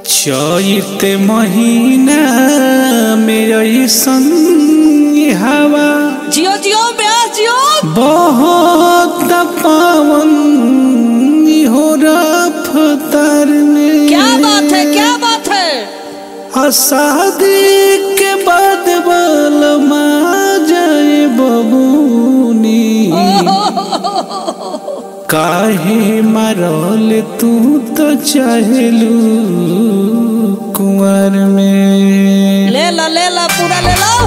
चैत महीना में ऐसन हवा जियो जियो ब्यास जियो बहुत पावन हो रफ्तार में। क्या बात है क्या बात है। शादी के बाद बलमा जाए बबूनी काहे मारल तू तो चाहेलू कुंवर में। ले ला पूरा ले लो।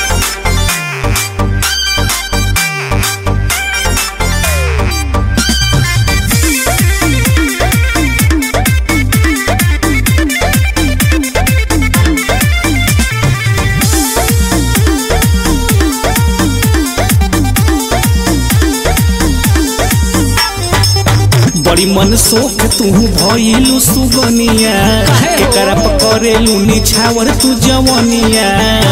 बड़ी मन सोख तू भइलू सुगनिया के करप करेलू निछावर तू जवनिया।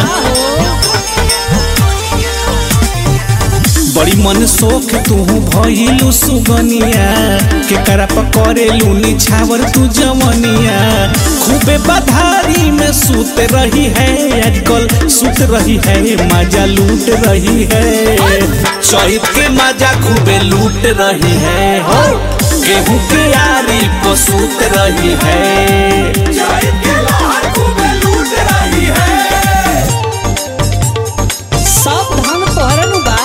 बड़ी मन सोख तू भइलू सुगनिया के करप करेलू निछावर तू जवनिया। खूबे बधारी में सूत रही है आजकल सूत रही है मजा लूट रही है। चैत के मजा खूबे लूट रही है हो गेहूं की यारी को सूत रही है। चैत के लहर खूबे लूट रही है। सब धान तोहरनु बा।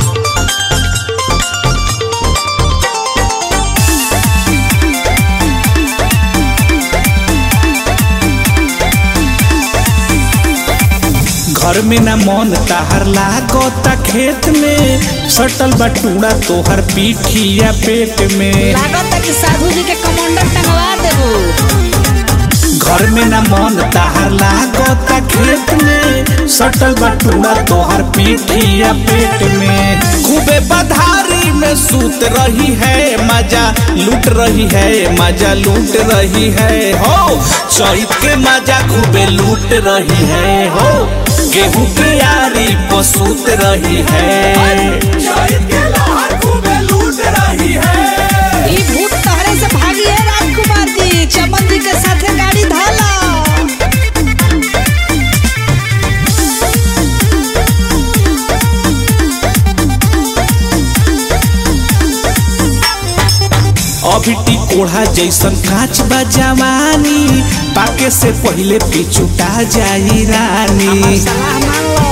घर में ना मन ताहर लागता खेत में सटल बटूड़ा तोहर पीठिया पेट में। लागता कि साधु जी के कमांडर टंगवा देबू। घर में ना मन ताहर लागता खेत में सटल बटूड़ा तोहर पीठिया पेट में। खूबे बधारी में सूत रही है मजा लूट रही है मजा लूट रही है हो। चैत के मजा खूबे लूट रही है हो गेहूं की यारी को सूत रही है। चैत के लहर खूबे लूट रही है। ई भूत तहरे से भागी है राजकुमार जी चमन जी के साथे गाड़ी धाला। अभी टिकोढ़ा जैसन कांच बा जवानी पाके से पहले पिछुटा जाई रानी। सलाह मान लो।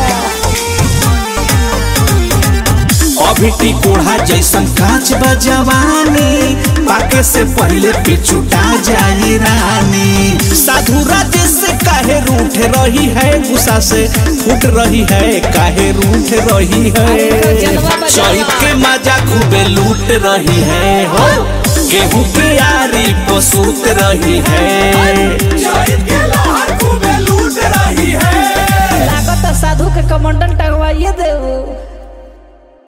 अभी टिकोढ़ा जैसन कांच बा जवानी पाके से पहले पिछुटा जाई रानी। साधु राजे से काहे रूठ रही है गुस्सा से फूट रही है काहे रूठ रही है। चैत के मजा खूबे लूट रही है हो गेहूं की यारी को सूत रही है।